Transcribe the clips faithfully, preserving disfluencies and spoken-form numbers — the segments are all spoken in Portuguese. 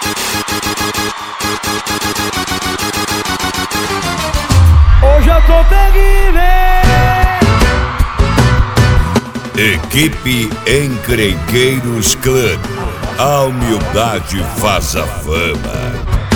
Hoje eu tô terrível. Equipe Encrenqueiros Clã. A humildade faz a fama.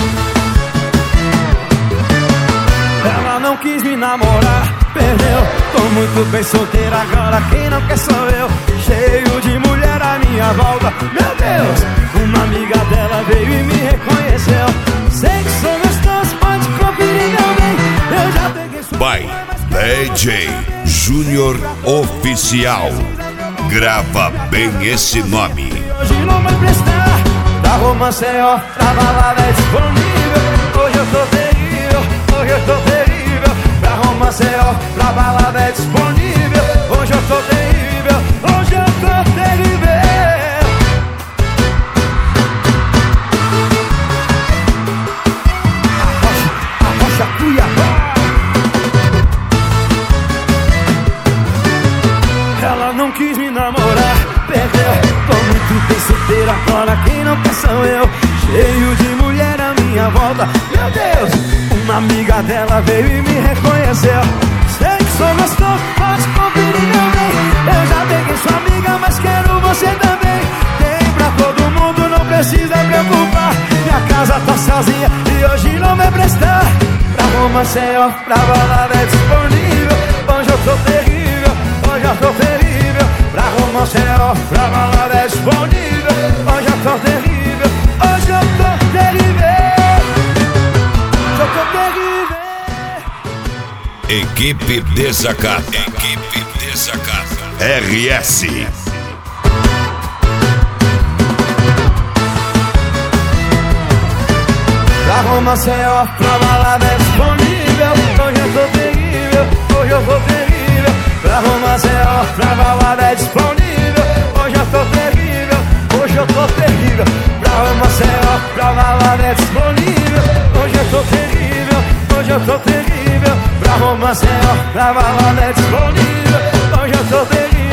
Ela não quis me namorar, perdeu. Tô muito bem solteira agora, quem não quer sou eu. Cheio de mulher à minha volta, meu Deus. Uma amiga dela veio e me reconheceu. Sei que sou gostoso, pode conferir meu bem. Eu já peguei sua By D J Júnior Oficial. Grava bem esse nome. Hoje não vai prestar, pra romance é ó, pra balada é disponível. Hoje eu tô terrível, hoje eu tô terrível. Pra romance é ó, pra balada é disponível. Hoje eu tô terrível, hoje eu tô terrível. Arrocha, arrocha, Cuiabá. Ela não quis me namorar, perdeu. Tô muito bem solteira agora, quem não quer sou eu. Cheio de mulher à minha volta, meu Deus. Uma amiga dela veio e me reconheceu. Sei que sou gostoso, pode conferir meu bem. Eu já peguei sua amiga, mas quero você também. Tem pra todo mundo, não precisa preocupar. Minha casa tá sozinha e hoje não vai prestar. Pra romance é ó, pra balada é disponível. Hoje eu tô terrível, hoje eu tô terrível. Pra romance é ó, pra balada é disponível. Hoje eu tô terrível, hoje eu tô terrível. Hoje eu tô terrível. Equipe Desacato. Equipe Desacato. R S. Pra romance é ó, pra balada é disponível. Hoje eu tô terrível, hoje eu tô terrível. Pra romance é ó, pra balada é disponível. Hoje eu tô terrível, hoje eu tô terrível. Pra romance é ó, pra balada é disponível. Hoje eu tô terrível, hoje eu tô terrível. Pra romance é ó, pra balada é disponível. Hoje eu tô terrível.